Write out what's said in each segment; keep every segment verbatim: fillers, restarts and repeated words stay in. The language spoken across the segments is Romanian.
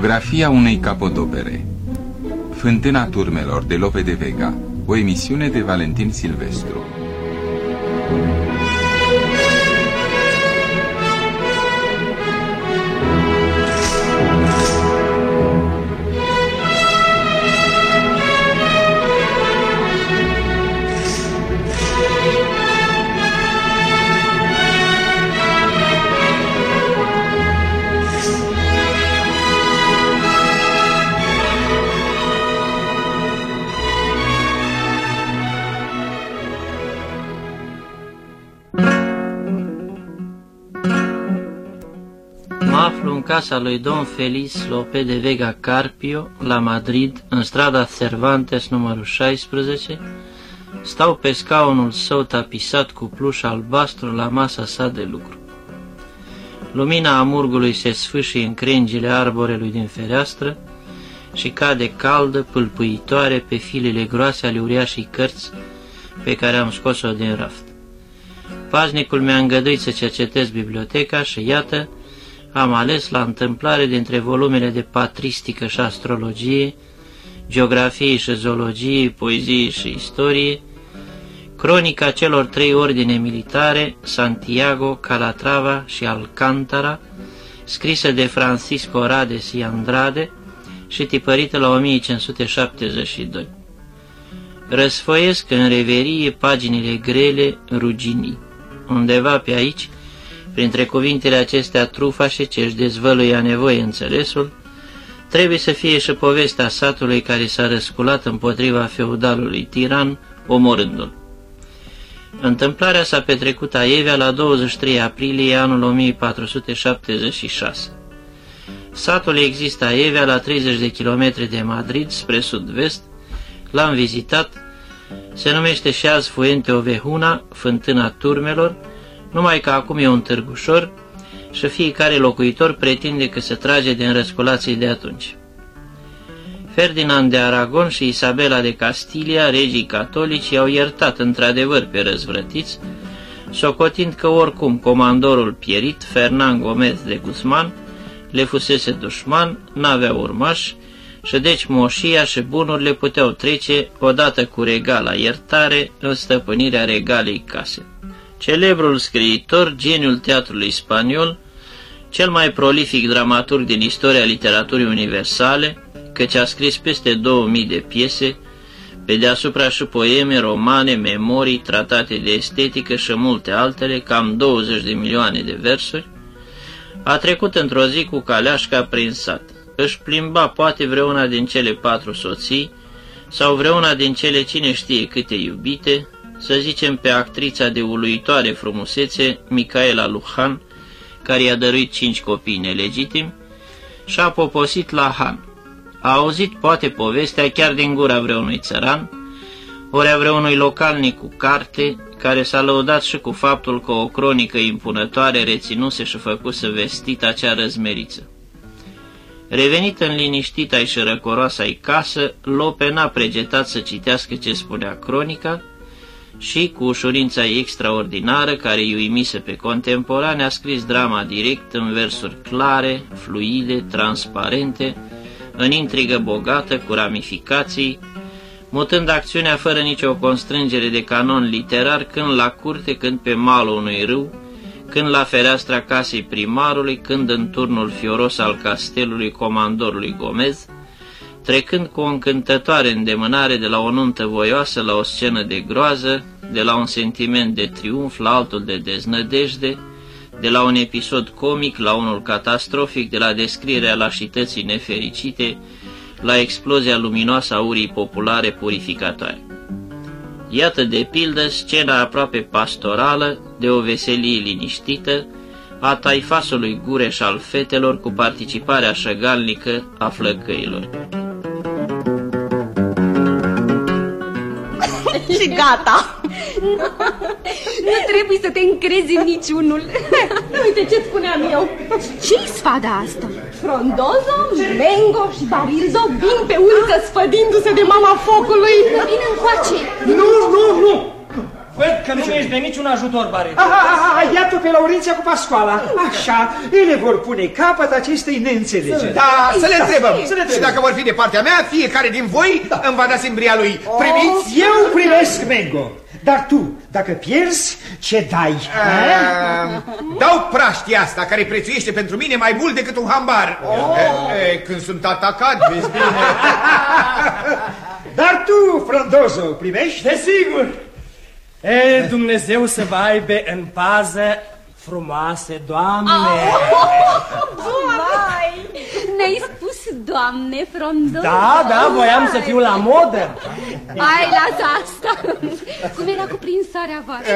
Biografia unei capodopere. Fântâna turmelor de Lope de Vega. O emisiune de Valentin Silvestru. În casa lui Don Feliz Lope de Vega Carpio, la Madrid, în strada Cervantes numărul șaisprezece, stau pe scaunul său tapisat cu pluș albastru la masa sa de lucru. Lumina amurgului se sfâșie în crengile arborelui din fereastră și cade caldă, pâlpâitoare pe filele groase ale uriașei cărți pe care am scos-o din raft. Paznicul mi-a îngăduit să cercetez biblioteca și iată, am ales la întâmplare dintre volumele de patristică și astrologie, geografie și zoologie, poezie și istorie, cronica celor trei ordine militare, Santiago, Calatrava și Alcantara, scrisă de Francisco Rades y Andrade și tipărită la o mie cinci sute șaptezeci și doi. Răsfoiesc în reverie paginile grele, ruginii. Undeva pe aici, printre cuvintele acestea trufașe ce își dezvăluie a nevoie înțelesul, trebuie să fie și povestea satului care s-a răsculat împotriva feudalului tiran, omorându-l. Întâmplarea s-a petrecut aievea la douăzeci și trei aprilie anul o mie patru sute șaptezeci și șase. Satul există aievea la treizeci de kilometri de Madrid, spre sud-vest. L-am vizitat, se numește și azi Fuente Ovejuna, Fântâna Turmelor, numai că acum e un târgușor și fiecare locuitor pretinde că se trage din răsculații de atunci. Ferdinand de Aragon și Isabela de Castilia, regii catolici, i-au iertat într-adevăr pe răzvrătiți, socotind că oricum comandorul pierit, Fernand Gomez de Guzman, le fusese dușman, n-avea urmași și deci moșia și bunurile puteau trece odată cu regala iertare în stăpânirea regalei case. Celebrul scriitor, geniul teatrului spaniol, cel mai prolific dramaturg din istoria literaturii universale, căci a scris peste două mii de piese, pe deasupra și poeme, romane, memorii, tratate de estetică și multe altele, cam douăzeci de milioane de versuri, a trecut într-o zi cu caleașca prin sat. Își plimba poate vreuna din cele patru soții sau vreuna din cele cine știe câte iubite, să zicem pe actrița de uluitoare frumusețe, Micaela Lujan, care i-a dăruit cinci copii nelegitimi, și a poposit la Han. A auzit poate povestea chiar din gura vreunui țăran, ori a vreunui localnic cu carte, care s-a lăudat și cu faptul că o cronică impunătoare reținuse și făcuse vestit acea răzmeriță. Revenit în liniștita și răcoroasa-i casă, Lope n-a pregetat să citească ce spunea cronica, și, cu ușurința extraordinară care îi uimise pe contemporane, a scris drama direct în versuri clare, fluide, transparente, în intrigă bogată, cu ramificații, mutând acțiunea fără nicio constrângere de canon literar, când la curte, când pe malul unui râu, când la fereastra casei primarului, când în turnul fioros al castelului comandorului Gomez, trecând cu o încântătoare îndemânare de la o nuntă voioasă la o scenă de groază, de la un sentiment de triumf la altul de deznădejde, de la un episod comic la unul catastrofic, de la descrierea lașității nefericite la explozia luminoasă a urii populare purificatoare. Iată de pildă scena aproape pastorală, de o veselie liniștită, a taifasului Gureș al fetelor cu participarea șăgalnică a flăcăilor. Și gata! Nu trebuie să te încrezi în niciunul. Uite ce spuneam eu. Ce-i sfada asta? Frondozo, Mengo și Barildo vin pe uliță sfădindu-se de mama focului. Vine încoace. Nu, nu, nu! Văd că nu ești de niciun ajutor, Baril. Ia-tu pe Laurenția cu Pascoala. Așa, ele vor pune capăt acestei neînțelegeri. Da, să le întrebăm. Și dacă vor fi de partea mea, fiecare din voi îmi va da simbria lui. Primiți? Eu primesc Mengo. Dar tu, dacă pierzi, ce dai? Uh, dau praștia asta, care prețuiește pentru mine mai mult decât un hambar. Oh. E, e, când sunt atacat, vezi bine. Dar tu, Frondozo, primești? Desigur. E, Dumnezeu să vă aibă în pază, frumoase doamne. Vai! Ne-ai spus, Doamne, Frondozo? Da, da, voiam să fiu la modă. Hai, lasă asta. Cum era cuprinsarea voastră?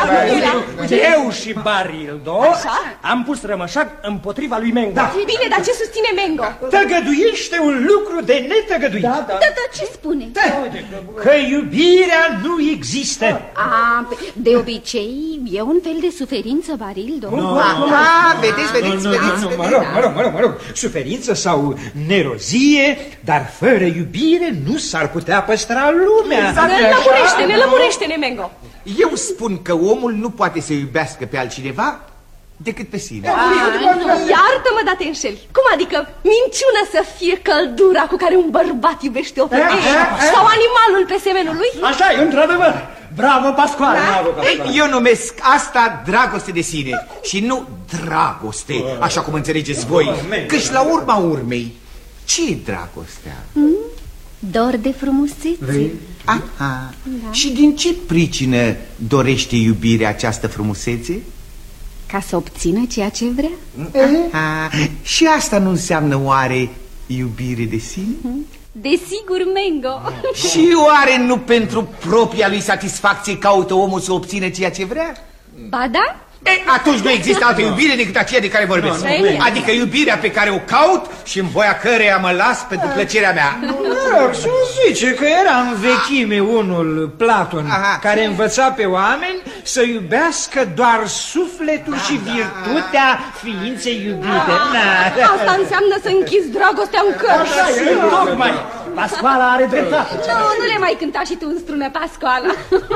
Era Eu și Barildo am pus rămășac împotriva lui Mengo. Da. Bine, dar ce susține Mengo? Tăgăduiește un lucru de netăgăduit. Da, da. Da, da, ce spune? Da. Că iubirea nu există. A, de obicei e un fel de suferință, Barildo. Nu, Aha, vedeți, vedeți, nu, vedeți, nu, vedeți. mă rog, mă rog, mă rog, mă rog, suferință sau nerozie, dar fără iubire nu s-ar putea păstra lumea. Lămurește-ne, lămurește-ne, Mengo. Eu spun că omul nu poate să iubească pe altcineva decât pe sine. Iartă-mă, dar te înșeli. Cum adică minciună să fie căldura cu care un bărbat iubește o femeie? Sau animalul pe semenul lui? Așa e, într-adevăr. Bravo, Pascoale! Ei, eu numesc asta dragoste de sine și nu dragoste, așa cum înțelegeți voi. Căci la urma urmei, ce e dragostea? Mm? Dor de frumusețe. Aha. Da. Și din ce pricină dorește iubirea această frumusețe? Ca să obțină ceea ce vrea. Aha. Și asta nu înseamnă oare iubire de sine? Desigur, Mengo. Și oare nu pentru propria lui satisfacție caută omul să obțină ceea ce vrea? Ba da? E, atunci nu există altă iubire decât aceea de care vorbesc. Adică iubirea pe care o caut și în voia căreia mă las pentru plăcerea mea. Să zice că era în vechime unul, Platon, Aha. care învăța pe oameni să iubească doar sufletul da, și virtutea ființei iubite. Da. Asta înseamnă să închizi dragostea în cărți. Tocmai. Pascoala are dreptate. Nu, nu le mai cânta și tu în strună, Pascoala.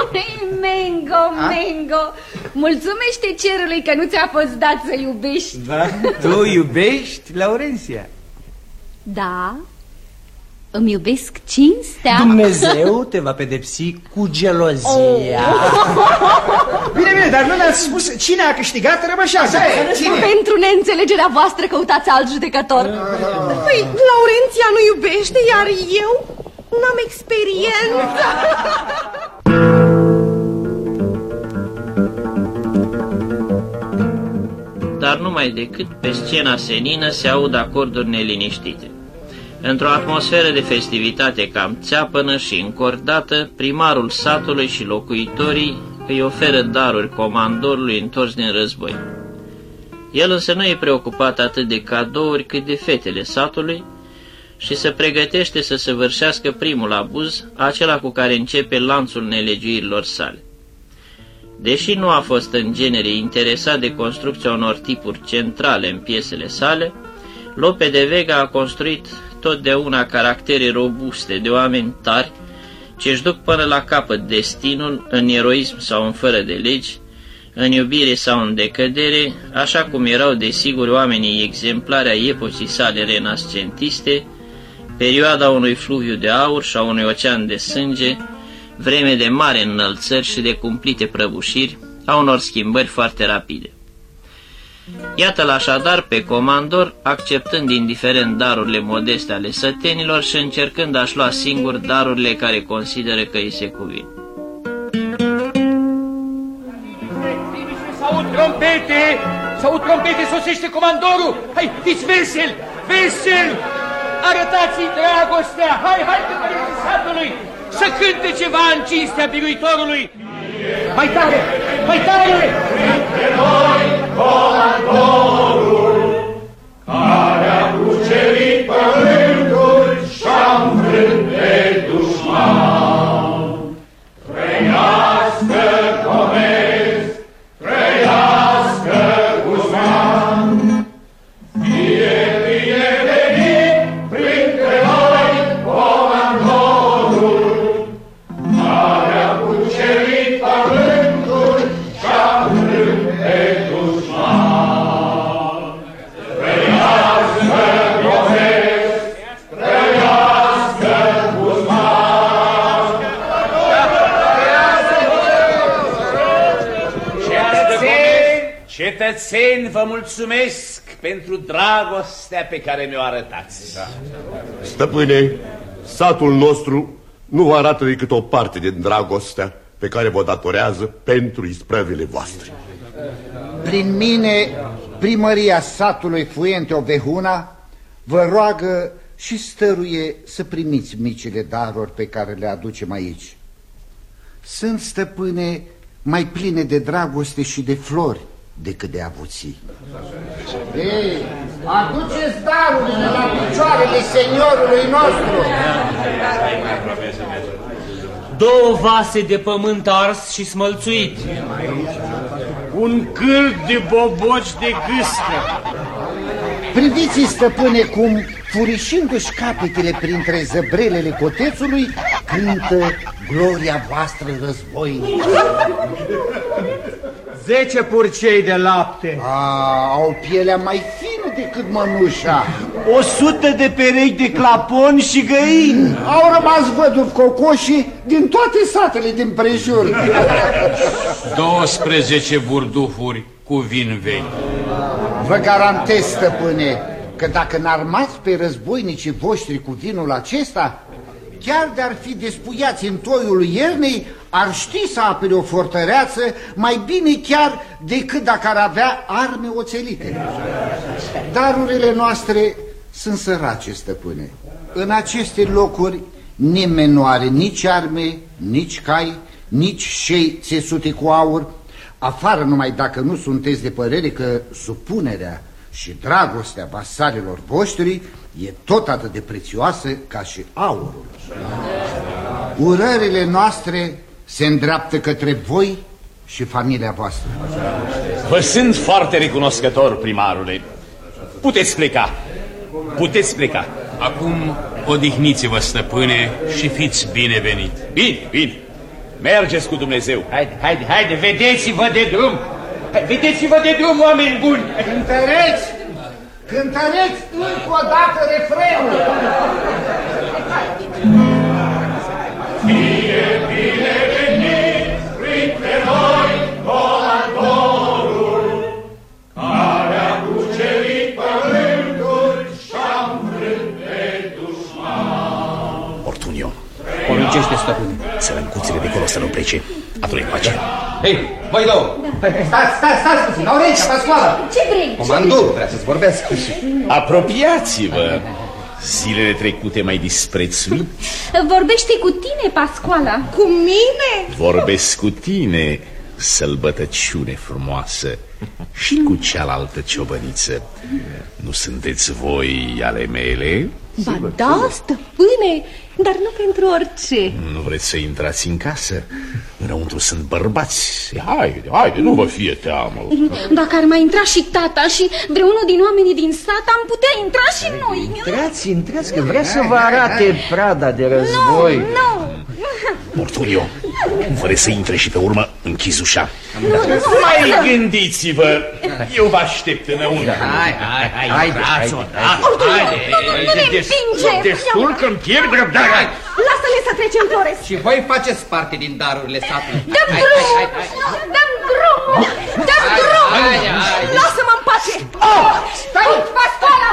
Mengo, Mengo, mulțumește cerului că nu ți-a fost dat să iubești. Da? Tu iubești, Laurenția? Da, îmi iubesc cinstea. Dumnezeu te va pedepsi cu gelozia. Oh. Bine, bine, dar nu ne-ați spus cine a câștigat rămășața. Pentru neînțelegerea voastră căutați alt judecător. Păi, Laurenția nu iubește, iar eu n-am experiență. Dar numai decât pe scena senină se aud acorduri neliniștite. Într-o atmosferă de festivitate cam țeapănă și încordată, primarul satului și locuitorii îi oferă daruri comandorului întors din război. El însă nu e preocupat atât de cadouri cât de fetele satului și se pregătește să săvârșească primul abuz, acela cu care începe lanțul nelegiuirilor sale. Deși nu a fost în genere interesat de construcția unor tipuri centrale în piesele sale, Lope de Vega a construit totdeauna caractere robuste de oameni tari, ce își duc până la capăt destinul în eroism sau în fără de legi, în iubire sau în decădere, așa cum erau desigur oamenii exemplari ai epocii sale renascentiste, perioada unui fluviu de aur și a unui ocean de sânge, vreme de mare înălțări și de cumplite prăbușiri, a unor schimbări foarte rapide. Iată-l așadar pe comandor, acceptând indiferent darurile modeste ale sătenilor și încercând a-și lua singur darurile care consideră că îi se cuvin. S-aud trompete! S-aud trompete! Sosește comandorul! Hai, fiți vesel! Vesel! Arătați-i dragostea! Hai, hai, căpăreții satului! Să cânte ceva în cinstea biruitorului! Mai tare! Mai tare! Între noi, comandorul, care a cucerit pământul și-a înfrânt pe dușman. Trăiască Comez, trăiască Guzman, fie binevenit printre noi, comandorul, care a cucerit pământul Cetățeni, vă mulțumesc pentru dragostea pe care mi-o arătați. Stăpâne, satul nostru nu vă arată decât o parte din dragostea pe care vă datorează pentru isprăvile voastre. Prin mine, primăria satului Fuente Ovehuna vă roagă și stăruie să primiți micile daruri pe care le aducem aici. Sunt, stăpâne, mai pline de dragoste și de flori decât de avuții. Ei, aduceți darurile la picioarele seniorului nostru. Două vase de pământ ars și smălțuit, un cârd de boboci de gâscă. Priviți, stăpâne, cum, furișindu-și capetele printre zăbrelele cotețului, cântă gloria voastră războinică. Zece purcei de lapte. A, au pielea mai fină decât mănușa. O sută de perechi de claponi și găini. Au rămas văduvi cocoși din toate satele din prejur. douăsprezece burdufuri cu vin vechi. Vă garantez, stăpâne, că dacă n-armați pe războinicii voștri cu vinul acesta, chiar de-ar fi despuiați în toiul iernii, ar ști să apere o fortăreață mai bine chiar decât dacă ar avea arme oțelite. Darurile noastre sunt sărace, stăpâne. În aceste locuri nimeni nu are nici arme, nici cai, nici șei țesute cu aur, afară numai dacă nu sunteți de părere că supunerea și dragostea vasalilor voștri e tot atât de prețioasă ca și aurul. Urările noastre se îndreaptă către voi și familia voastră. Vă sunt foarte recunoscător, primarule. Puteți pleca. Puteți pleca. Acum odihniți-vă, stăpâne, și fiți binevenit. Bine, bine. Mergeți cu Dumnezeu. Haide, haide, haide, vedeți-vă de drum. Vedeți-vă de drum, oameni buni. Cântăreți! Cântăreți încă o dată refrenul! Fie binevenit printre noi volantorul, care a cucerit pământul și-a înfrânt pe dușman. Ortunio, poruncește, stăpâne, să lăncuțele de acolo să nu plece. Atunci pace. Hei, voi două! Stați, stați, stați puțin, Laurenția, Pascoala! Ce vrei? Comandorul vrea să-ți vorbească. Apropiați-vă. Zilele trecute mai disprețuit. Vorbește cu tine, Pascoala. Cu mine? Vorbesc cu tine, sălbătăciune frumoasă. Și cu cealaltă ciobăniță. Nu sunteți voi ale mele? Ba da, stăpâne, dar nu pentru orice. Nu vreți să intrați în casă? Înăuntru sunt bărbați. Haide, haide, nu vă fie teamă. Dacă ar mai intra și tata și vreunul din oamenii din sat, am putea intra și noi. Intrați, intrați, că vrea să vă arate prada de război. Nu, nu. Ortunio, fără să intre și pe urmă, închizi ușa. Mai gândiți-vă, eu vă aștept înăuntru. Hai, hai, hai, hai, Ortunio, nu ne împinge. Destul că-mi pierd răbdarea. Lasă-le să trecem, Flores. Și voi faceți parte din darurile satului. Dăm drumul! Dăm drumul! Dăm drumul! Lasă-mă în pace! Stai! Pascoala!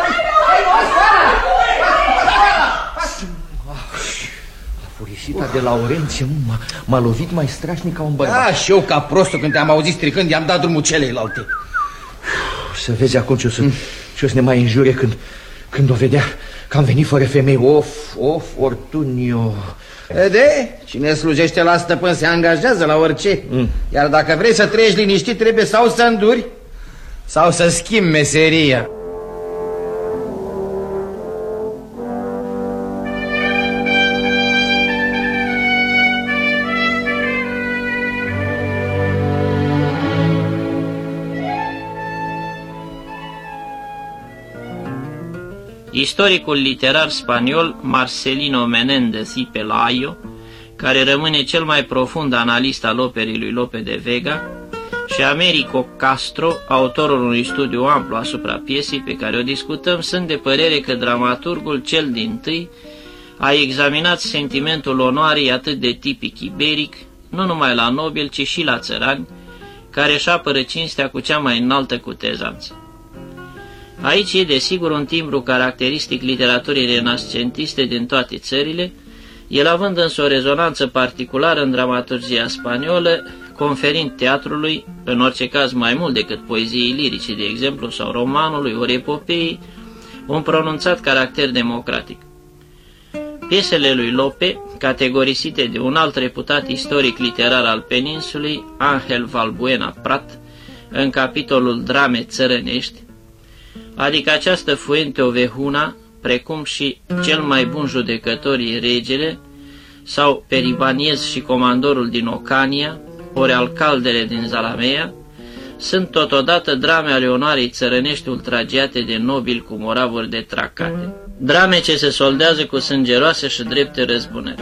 Furișita de Laurențiu m-a lovit mai strașnic ca un bărbat. Da, și eu ca prostul când te-am auzit stricând, i-am dat drumul celeilalte. Să vezi acum ce o să, mm. ce o să ne mai înjure când, când o vedea că am venit fără femei. Of, of, Ortunio. De, cine slujește la stăpân se angajează la orice. mm. Iar dacă vrei să trăiești liniștit, trebuie sau să înduri sau să schimbi meseria. Istoricul literar spaniol Marcelino Menéndez y Pelayo, care rămâne cel mai profund analist al operii lui Lope de Vega, și Americo Castro, autorul unui studiu amplu asupra piesei pe care o discutăm, sunt de părere că dramaturgul cel dintâi a examinat sentimentul onoarei atât de tipic iberic, nu numai la nobili, ci și la țărani, care își apără cinstea cu cea mai înaltă cutezanță. Aici e desigur un timbru caracteristic literaturii renascentiste din toate țările, el având însă o rezonanță particulară în dramaturgia spaniolă, conferind teatrului, în orice caz mai mult decât poeziei lirice, de exemplu, sau romanului, ori epopeii, un pronunțat caracter democratic. Piesele lui Lope, categorisite de un alt reputat istoric literar al peninsulei, Ángel Valbuena Prat, în capitolul Drame țărănești, adică această Fuente Ovejuna, precum și Cel mai bun judecător e regele, sau Peribaniez și comandorul din Ocania, ori Alcaldele din Zalamea, sunt totodată drame ale onoarei țărănești ultragiate de nobili cu moravuri de tracate. Drame ce se soldează cu sângeroase și drepte răzbunări.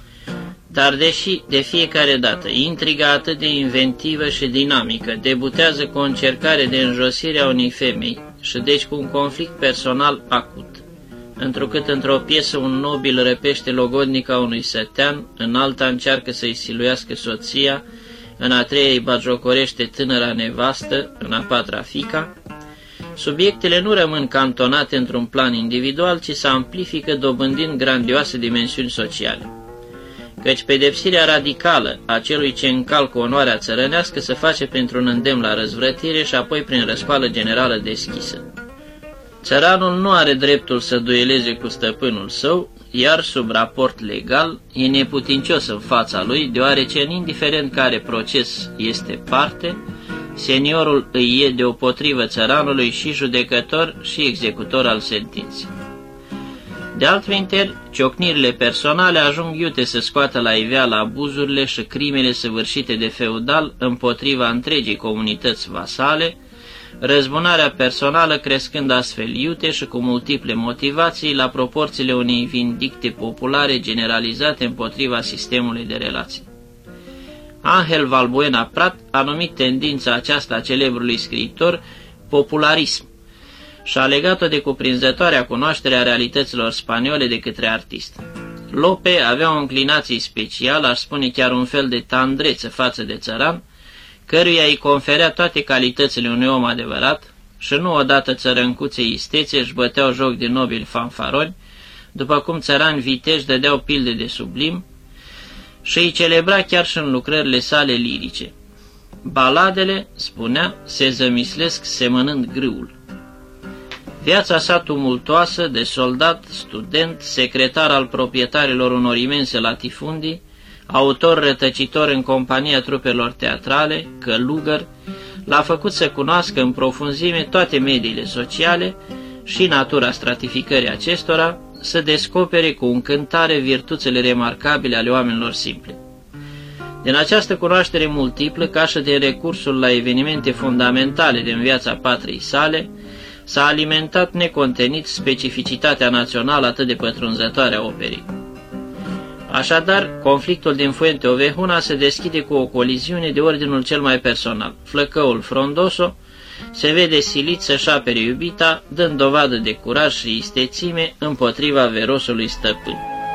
Dar deși de fiecare dată intriga atât de inventivă și dinamică debutează cu o încercare de înjosire a unei femei și deci cu un conflict personal acut, întrucât într-o piesă un nobil răpește logodnica unui sătean, în alta încearcă să-i siluiască soția, în a treia îi bagiocorește tânăra nevastă, în a patra fica, subiectele nu rămân cantonate într-un plan individual, ci se amplifică dobândind grandioase dimensiuni sociale. Căci pedepsirea radicală a celui ce încalcă onoarea țărănească se face printr-un îndemn la răzvrătire și apoi prin răscoală generală deschisă. Țăranul nu are dreptul să dueleze cu stăpânul său, iar sub raport legal e neputincios în fața lui, deoarece în indiferent care proces este parte, seniorul îi e deopotrivă țăranului și judecător și executor al sentinței. De altminteri, ciocnirile personale ajung iute să scoată la iveală abuzurile și crimele săvârșite de feudal împotriva întregii comunități vasale, răzbunarea personală crescând astfel iute și cu multiple motivații la proporțiile unei vindicte populare generalizate împotriva sistemului de relații. Ángel Valbuena Prat a numit tendința aceasta a celebrului scriitor popularism și a legat-o de cuprinzătoarea cunoaștere a realităților spaniole de către artist. Lope avea o înclinație specială, aș spune chiar un fel de tandrețe față de țăran, căruia îi conferea toate calitățile unui om adevărat și nu odată țărâncuței istețe își băteau joc de nobili fanfaroni, după cum țărani viteji dădeau pilde de sublim, și îi celebra chiar și în lucrările sale lirice. Baladele, spunea, se zămislesc semănând grâul. Viața sa tumultoasă de soldat, student, secretar al proprietarilor unor imense latifundii, autor rătăcitor în compania trupelor teatrale, călugăr, l-a făcut să cunoască în profunzime toate mediile sociale și natura stratificării acestora, să descopere cu încântare virtuțile remarcabile ale oamenilor simpli. Din această cunoaștere multiplă, ca și de recursul la evenimente fundamentale din viața patriei sale, s-a alimentat necontenit specificitatea națională atât de pătrunzătoare a operei. Așadar, conflictul din Fuente Ovejuna se deschide cu o coliziune de ordinul cel mai personal. Flăcăul Frondoso se vede silit să-și apere iubita, dând dovadă de curaj și istețime împotriva verosului stăpân.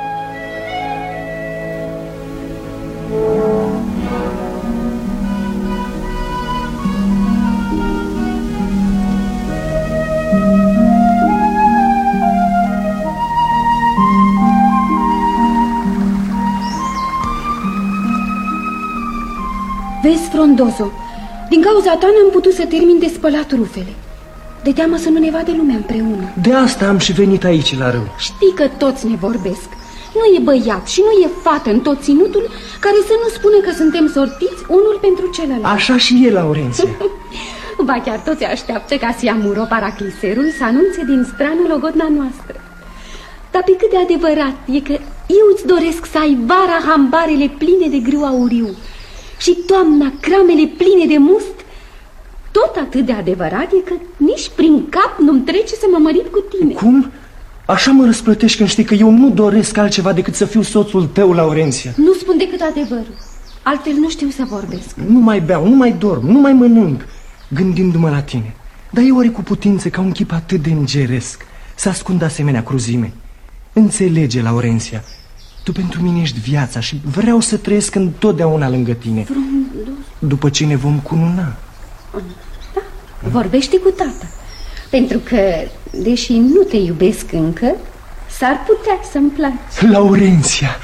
Vezi, Frondoso, din cauza ta n-am putut să termin de spălat rufele. De teamă să nu ne vadă lumea împreună. De asta am și venit aici la râu. Știi că toți ne vorbesc. Nu e băiat și nu e fată în tot ținutul care să nu spună că suntem sortiți unul pentru celălalt. Așa și e, Laurenția. Ba chiar toți așteaptă ca Siamuro Paracliserul să anunțe din strană logodna noastră. Dar pe cât de adevărat e că eu îți doresc să ai vara hambarele pline de grâu auriu și toamna cramele pline de must, tot atât de adevărat e că nici prin cap nu-mi trece să mă mărit cu tine. Cum? Așa mă răsplătești când știi că eu nu doresc altceva decât să fiu soțul tău, Laurenția. Nu spun decât adevărul, altfel nu știu să vorbesc. Nu mai beau, nu mai dorm, nu mai mănânc, gândindu-mă la tine. Dar e oare cu putință ca un chip atât de îngeresc să ascund asemenea cruzime? Înțelege, Laurenția, tu pentru mine ești viața și vreau să trăiesc întotdeauna lângă tine. Frondos, după ce ne vom cununa. Da, vorbește cu tata. Pentru că, deși nu te iubesc încă, s-ar putea să-mi placi. Laurenția!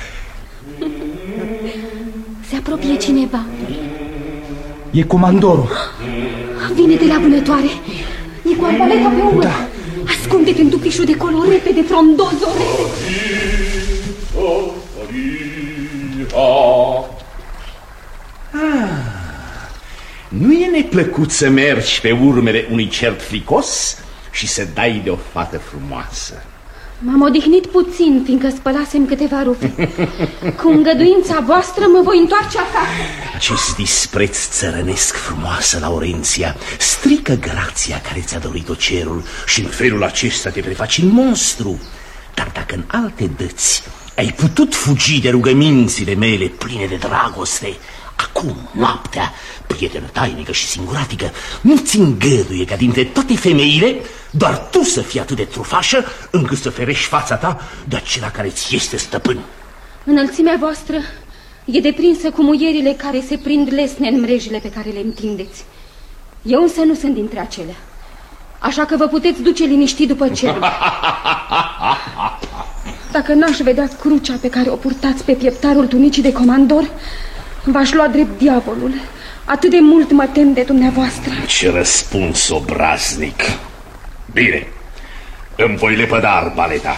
Se apropie cineva. E comandorul. Vine de la vânătoare. E cu arbaleta pe umăr. Da. Ascunde-te în tupișul de colo, repede, frondozore. Ah, nu e neplăcut să mergi pe urmele unui cert fricos și să dai de o fată frumoasă. M-am odihnit puțin, fiindcă spălasem câteva rufe. Cu îngăduința voastră mă voi întoarce acasă. Acest dispreț țărănesc, frumoasă Laurenția, strică grația care ți-a dorit-o cerul și în felul acesta te prefaci în monstru. Dar dacă în alte dăți ai putut fugi de rugămințile mele pline de dragoste, acum, noaptea, prietenă tainică și singuratică, nu-ți îngăduie ca dintre toate femeile doar tu să fii atât de trufașă încât să ferești fața ta de acela care ți este stăpân. Înălțimea voastră e deprinsă cu muierile care se prind lesne în mrejile pe care le întindeți. Eu însă nu sunt dintre acelea, așa că vă puteți duce liniștit după cerul. Dacă n-aș vedea crucea pe care o purtați pe pieptarul tunicii de comandor, v-aș lua drept diavolul. Atât de mult mă tem de dumneavoastră. Ce răspuns obraznic. Bine, îmi voi lepăda arbaleta.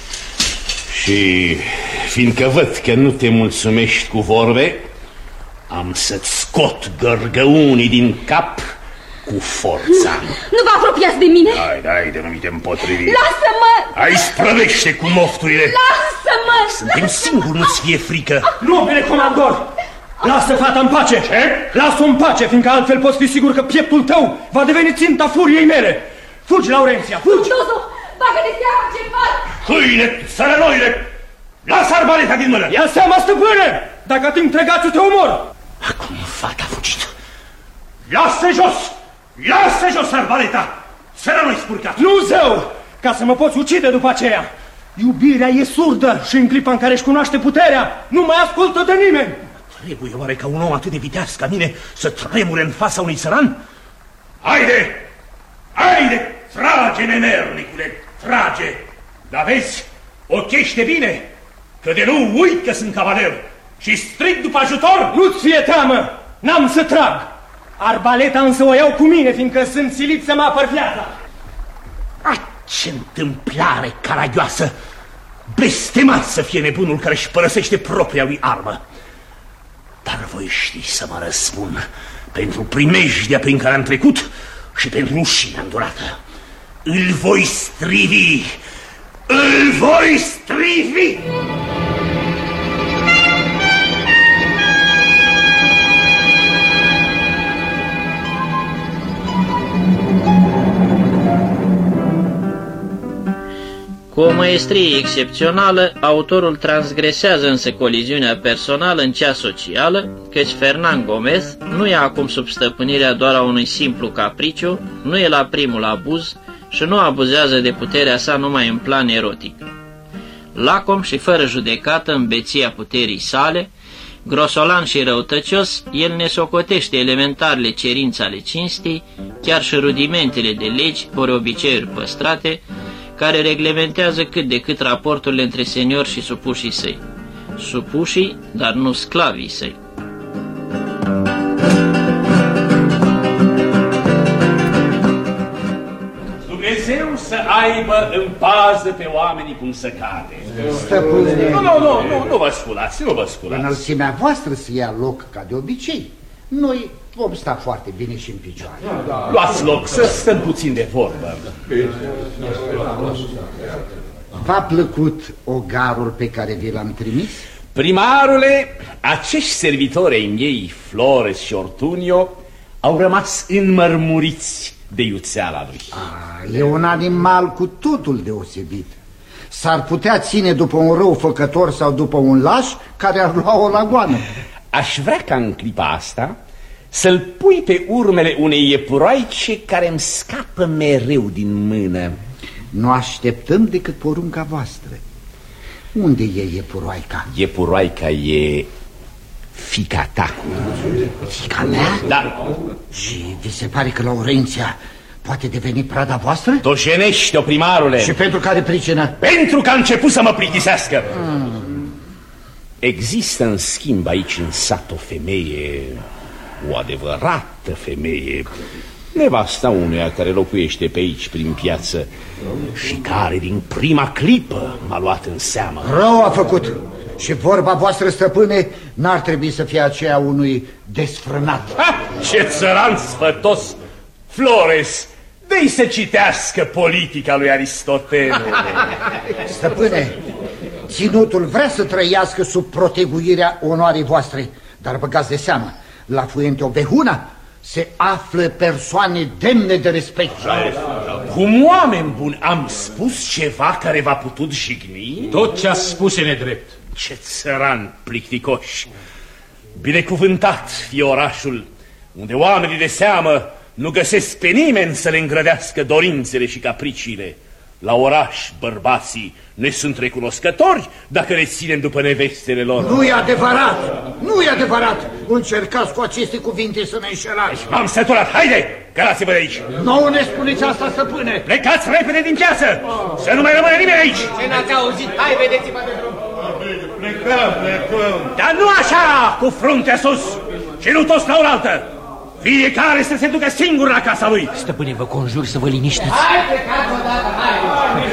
Și fiindcă văd că nu te mulțumești cu vorbe, am să-ți scot gărgăunii din cap cu forța. Nu, nu vă apropiați de mine. Haide, haide, nu mi te împotrivi. Lasă-mă! Ai sprăvește cu mofturile. Lasă-mă! Suntem singuri, nu-ți fie frică. Nu, bine, comandor! Lasă fata în pace! Ce? Lasă-o în pace, fiindcă altfel poți fi sigur că pieptul tău va deveni ținta furiei mele. Fugi, Laurenția, fugi! Dozo, bagă-te seama ce fac! Câine, sărănoile! Lasă arbaleta din mână! Ia seama, stăpâne! Dacă ating tregațul te omor! Acum fata a fugit. Lasă jos! Lasă jos arbaleta! Sărănoi spurcat! Nu, zău! Ca să mă poți ucide după aceea! Iubirea e surdă și în clipa în care își cunoaște puterea, nu mai ascultă de nimeni! Trebuie oare ca un om atât de viteaz ca mine să tremure în fața unui țăran? Haide! Haide! Trage, nemernicule! Trage! Dar vezi, ochește bine, că de nu uit că sunt cavaler și strig după ajutor! Nu-ți fie teamă! N-am să trag! Arbaleta însă o iau cu mine, fiindcă sunt silit să mă apăr viața! Ah, ce întâmplare caragioasă! Blestemat să fie nebunul care își părăsește propria lui armă! Dar voi ști să mă răspund pentru primejdea prin care am trecut și pentru rușinea îndurată. Îl voi strivi! Îl voi strivi! Cu o măestrie excepțională, autorul transgresează însă coliziunea personală în cea socială, căci Fernand Gomez nu e acum sub stăpânirea doar a unui simplu capriciu, nu e la primul abuz și nu abuzează de puterea sa numai în plan erotic. Lacom și fără judecată în beția puterii sale, grosolan și răutăcios, el ne socotește elementarele cerințe ale cinstii, chiar și rudimentele de legi ori obiceiuri păstrate, care reglementează cât de cât raporturile între seniori și supușii săi. Supușii, dar nu sclavii săi. Dumnezeu să aibă în pază pe oamenii cum să cade. Stăpâne, Nu, nu, nu, nu, nu vă sculați, nu vă sculați. înălțimea voastră să ia loc ca de obicei. Noi vom sta foarte bine și în picioare. Luați loc să stăm puțin de vorbă. V-a plăcut ogarul pe care vi l-am trimis? Primarule, acești servitori ai miei, Flores și Ortunio, au rămas înmărmuriți de iuțeala lui. A, e un animal cu totul deosebit. S-ar putea ține după un răufăcător sau după un laș care ar lua-o la goană. Aș vrea ca în clipa asta să-l pui pe urmele unei iepuroaice care îmi scapă mereu din mână. Nu așteptăm decât porunca voastră. Unde e iepuroaica? Iepuroaica e fica ta. Fica mea? Da. Și vi se pare că Laurenția poate deveni prada voastră? Dojenește-o, primarule. Și pentru care pricină? Pentru că a început să mă plictisească. Mm. Există în schimb aici în sat o femeie, o adevărată femeie, nevasta unuia care locuiește pe aici prin piață și care din prima clipă m-a luat în seamă. Rău a făcut. Și vorba voastră, stăpâne, n-ar trebui să fie aceea unui desfrânat. Ha, ce țăran sfătos! Flores, dă-i să citească politica lui Aristotele. Stăpâne, ținutul vrea să trăiască sub proteguirea onoarei voastre, dar băgați de seamă, la Fuente Obehuna se află persoane demne de respect. Cum oameni buni am spus ceva care v-a putut jigni? Tot ce a spus e nedrept. Ce țăran plicticoși! Binecuvântat fie orașul unde oamenii de seamă nu găsesc pe nimeni să le îngrădească dorințele și capriciile. La oraș, bărbații ne sunt recunoscători dacă le ținem după nevestele lor. Nu e adevărat! Nu e adevărat! Încercați cu aceste cuvinte să ne înșelați. M-am săturat! Haide! Cărați-vă de aici! Nu ne spuneți asta, stăpâne! Plecați repede din piață! Oh. Să nu mai rămână nimeni aici! Ce n-ați auzit? Hai, vedeți-vă de drum! Plecăm, plecăm! Dar nu așa, cu fruntea sus! Și nu toți la oaltă! Fiecare să se ducă singur la casa lui! Stăpâne, vă conjur să vă liniștiți. Hai, plecați odată, hai!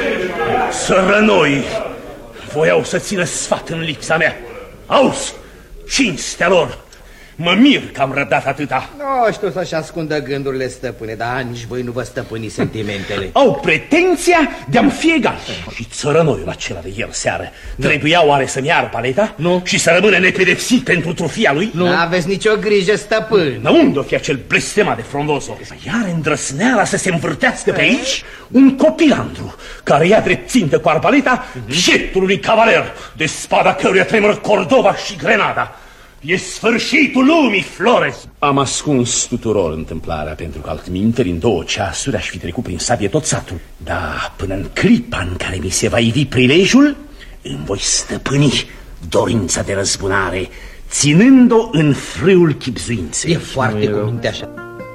Sărănoi voiau să țină sfat în lipsa mea. Auzi, cinstea lor! Mă mir că am răbdat atâta. Nu știu să-și ascundă gândurile, stăpâne, dar nici voi nu vă stăpâni sentimentele. Au pretenția de-a-mi fi egal. Și țărănoiul acela de ieri seară da. Trebuia oare să-mi iar paleta? Nu. Și să rămână nepedepsit pentru trufia lui? Nu. N-aveți nicio grijă, stăpân. Dar unde o fi acel blestemat de frondoso? Iar îndrăsneala să se învârtească pe aici un copilandru care ia drept țintă cu arbaleta jetul unui cavaler de spada căruia tremură Cordova și Grenada. E sfârșitul lumii, Flores! Am ascuns tuturor întâmplarea, pentru că altminteri în două ceasuri aș fi trecut prin sabie tot satul. Da, până în clipa în care mi se va ivi prilejul, îmi voi stăpâni dorința de răzbunare, ținând-o în frâul chibzuinței. E foarte cu minte așa.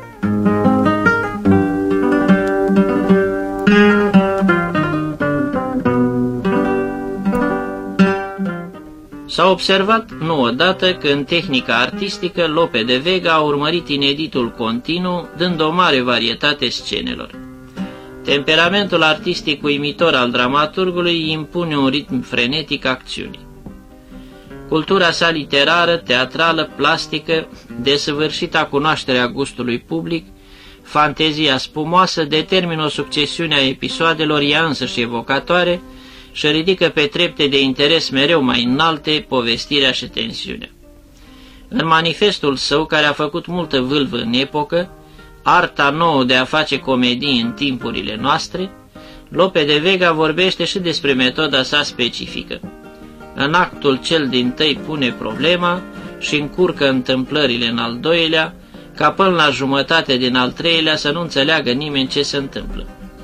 S-a observat nu odată că în tehnica artistică Lope de Vega a urmărit ineditul continuu, dând o mare varietate scenelor. Temperamentul artistic uimitor al dramaturgului impune un ritm frenetic acțiunii. Cultura sa literară, teatrală, plastică, desăvârșita cunoașterea gustului public, fantezia spumoasă determină o succesiune a episoadelor ea însăși evocatoare și ridică pe trepte de interes mereu mai înalte povestirea și tensiunea. În manifestul său, care a făcut multă vâlvă în epocă, Arta nouă de a face comedii în timpurile noastre, Lope de Vega vorbește și despre metoda sa specifică. În actul cel dintâi pune problema și încurcă întâmplările în al doilea, ca până la jumătate din al treilea să nu înțeleagă nimeni ce se întâmplă.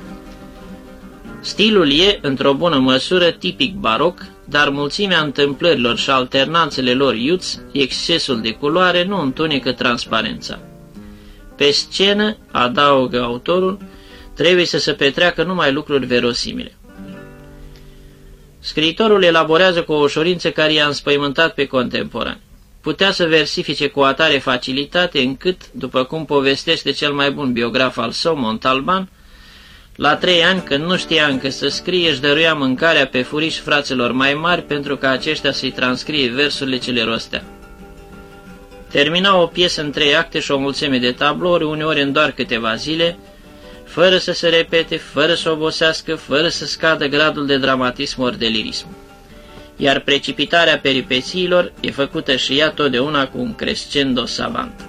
Stilul e, într-o bună măsură, tipic baroc, dar mulțimea întâmplărilor și alternanțele lor iuți, excesul de culoare, nu întunecă transparența. Pe scenă, adaugă autorul, trebuie să se petreacă numai lucruri verosimile. Scriitorul elaborează cu o ușurință care i-a înspăimântat pe contemporani. Putea să versifice cu atare facilitate încât, după cum povestește cel mai bun biograf al său, Montalban, la trei ani, când nu știa încă să scrie, își dăruia mâncarea pe furiș fraților mai mari pentru ca aceștia să-i transcrie versurile ce le rostea. Termina o piesă în trei acte și o mulțime de tablouri, uneori în doar câteva zile, fără să se repete, fără să obosească, fără să scadă gradul de dramatism ori de lirism. Iar precipitarea peripețiilor e făcută și ea totdeauna cu un crescendo savant.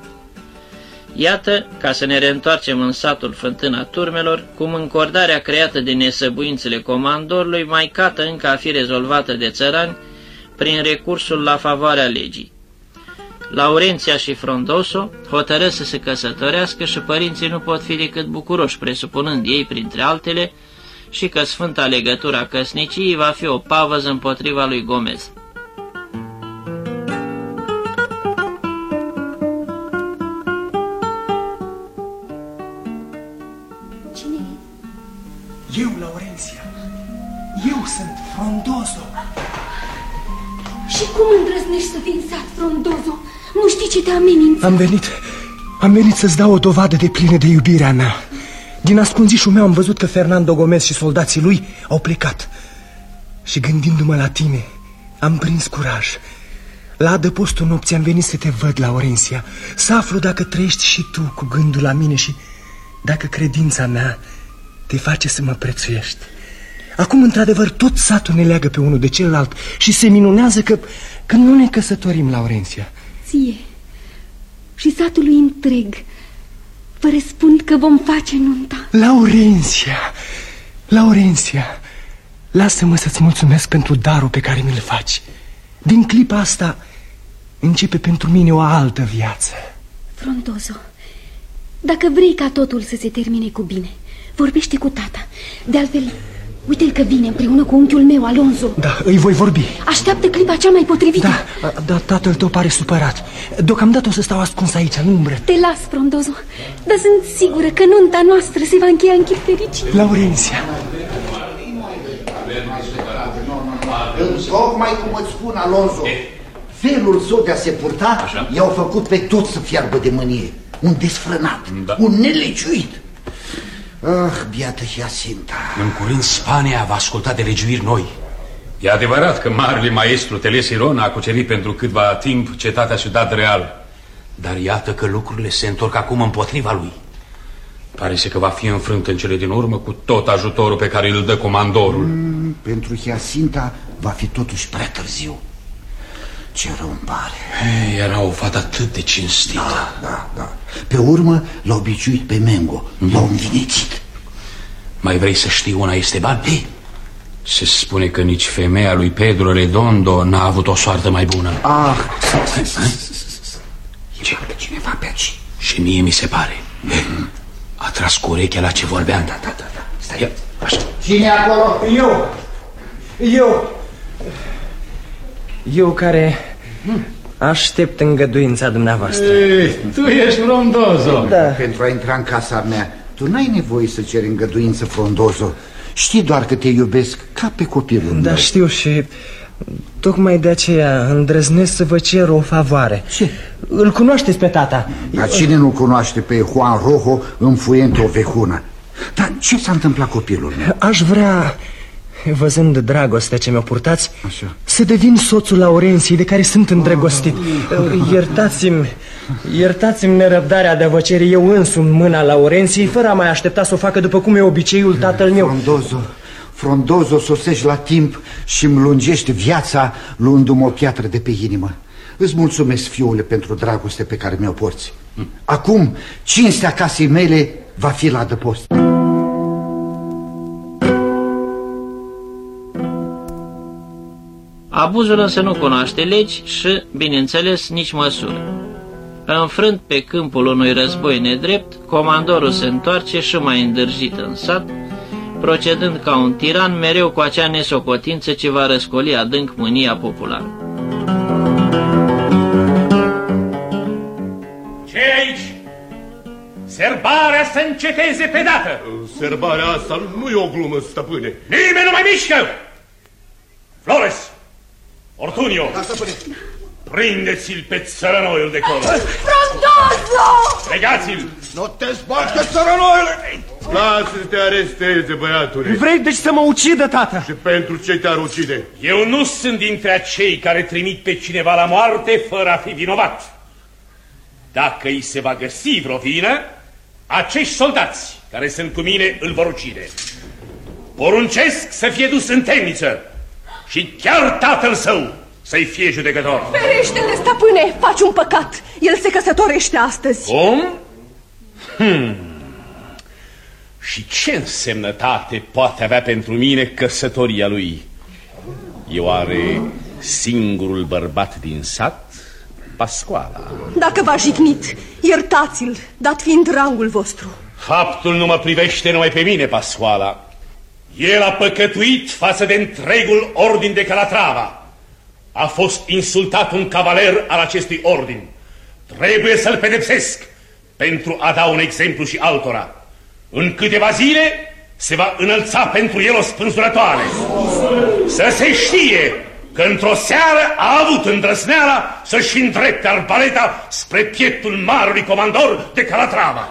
Iată, ca să ne reîntoarcem în satul Fântâna Turmelor, cum încordarea creată de nesăbuințele comandorului mai cată încă a fi rezolvată de țărani prin recursul la favoarea legii. Laurenția și Frondoso hotărăsc să se căsătorească și părinții nu pot fi decât bucuroși, presupunând ei, printre altele, și că sfânta legătura căsniciei va fi o pavăză împotriva lui Gomez. Cum îndrăznești să vin sat, Frondozo? Nu știi ce te amenință? Am venit, am venit să-ți dau o dovadă de plină de iubirea mea. Din ascunzișul meu am văzut că Fernando Gomez și soldații lui au plecat. Și gândindu-mă la tine, am prins curaj. La adăpostul nopții am venit să te văd, Laurenția, să aflu dacă trăiești și tu cu gândul la mine și dacă credința mea te face să mă prețuiești. Acum, într-adevăr, tot satul ne leagă pe unul de celălalt și se minunează că, că nu ne căsătorim, Laurenția. Ție și satului întreg vă răspund că vom face nunta. Laurenția, Laurenția, lasă-mă să-ți mulțumesc pentru darul pe care mi-l faci. Din clipa asta începe pentru mine o altă viață. Frondozo, dacă vrei ca totul să se termine cu bine, vorbește cu tata. De altfel, uite-l că vine împreună cu unchiul meu, Alonso. Da, îi voi vorbi. Așteaptă clipa cea mai potrivită. Da, dar tatăl tău pare supărat. Deocamdată o să stau ascuns aici, în umbră. Te las, Frondozo, dar sunt sigură că nunta noastră se va încheia în chip fericit. Laurenția, tocmai cum îți spun, Alonso, felul său de a se purta i-au făcut pe toți să fiarbă de mânie. Un desfrânat, da. Un nelegiuit. Ah, biată Jacinta. În curând Spania va asculta de legiuiri noi. E adevărat că marele maestru Telesiron a cucerit pentru câtva timp cetatea Ciudad Real. Dar iată că lucrurile se întorc acum împotriva lui. Pare să că va fi înfrânt în cele din urmă cu tot ajutorul pe care îl dă comandorul. mm, Pentru Jacinta va fi totuși prea târziu. Ce rău îmi pare. Ei, era o fată atât de cinstită. Da, da, da. Pe urmă l-au biciuit pe Mengo, mm. l-au învinețit. Mai vrei să știi una, Esteban? Ei? Se spune că nici femeia lui Pedro Redondo n-a avut o soartă mai bună. Ah, ce? Cineva pe aici. Și mie mi se pare. mm. A tras cu urechea la ce vorbeam. Da, da, da, da. Stai. Ia, așa. Cine e acolo? Eu Eu Eu care aștept îngăduința dumneavoastră. Ei, tu ești Frondozo. Da. Pentru a intra în casa mea, tu n-ai nevoie să ceri îngăduință, Frondozo. Știi doar că te iubesc ca pe copilul Da, meu. știu și tocmai de aceea îndrăznesc să vă cer o favoare. Ce? Îl cunoașteți pe tata? Dar cine nu cunoaște pe Juan Rojo înfuind o vehună? Dar ce s-a întâmplat copilul meu? Aș vrea, văzând dragostea ce mi-o purtați, Așa. să devin soțul Laurenției de care sunt îndrăgostit. Iertați-mi Iertați-mi nerăbdarea de a vă cere eu însumi mâna Laurenției, fără a mai aștepta să o facă după cum e obiceiul tatăl meu. Frondozo, Frondozo, sosești la timp și îmi lungești viața luându-mi o piatră de pe inimă. Îți mulțumesc, fiule, pentru dragoste pe care mi-o porți. Acum, cinstea casei mele va fi la adăpost. Abuzul însă nu cunoaște legi și, bineînțeles, nici măsură. Înfrânt pe câmpul unui război nedrept, comandorul se întoarce și mai îndârjit în sat, procedând ca un tiran, mereu cu acea nesocotință ce va răscoli adânc mânia populară. Ce aici? Serbarea să înceteze pe dată! Serbarea asta nu e o glumă, stăpâne. Nimeni nu mai mișcă! Flores! Ortunio! Da, stăpâne! Prindeți-l pe țărănoiul de acolo! Frondozo! Legați-l! Nu te spargi că țărănoiule! Lasă să te aresteze, băiatule. Vrei deci să mă ucidă, tata? Și pentru ce te-ar ucide? Eu nu sunt dintre acei care trimit pe cineva la moarte fără a fi vinovat. Dacă îi se va găsi vreo vină, acești soldați care sunt cu mine îl vor ucide. Poruncesc să fie dus în temniță și chiar tatăl său să-i fie judecător. Ferește-te, stăpâne, faci un păcat. El se căsătorește astăzi. Cum? Hmm. Și ce însemnătate poate avea pentru mine căsătoria lui? E oare singurul bărbat din sat? Pascoala. Dacă v-a jignit, iertați-l, dat fiind rangul vostru. Faptul nu mă privește numai pe mine, Pascoala. El a păcătuit față de întregul ordin de Calatrava. A fost insultat un cavaler al acestui ordin. Trebuie să-l pedepsesc pentru a da un exemplu și altora. În câteva zile se va înălța pentru el o spânzurătoare. Să se știe că într-o seară a avut îndrăzneala să-și îndrepte arbaleta spre pieptul marului comandor de Calatrava.